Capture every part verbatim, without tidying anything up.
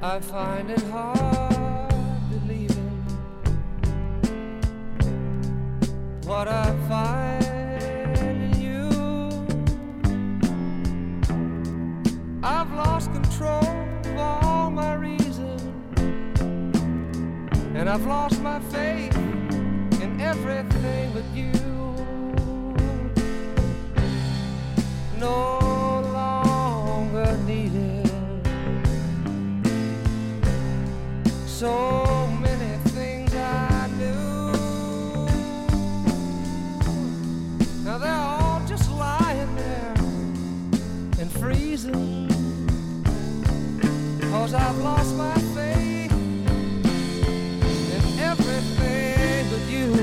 I find it hard believing what I find in you. I've lost control of all my reason, and I've lost my faith in everything but you. No longer needed. So many things I knew, now they're all just lying there and freezing, 'cause I've lost my faith in everything but you.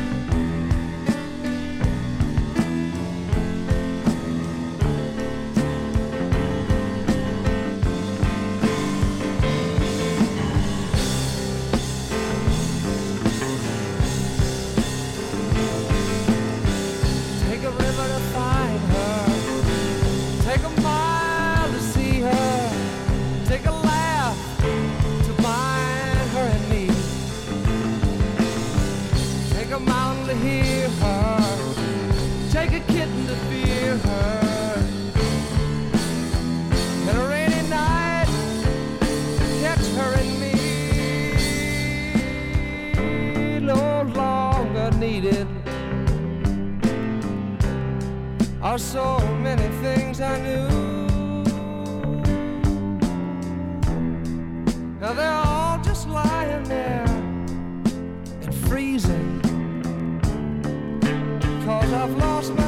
Hear her, take a kitten to fear her, and a rainy night catch her and me. No longer needed are so many things I knew, now they're all just lying there and freezing, 'cause I've lost my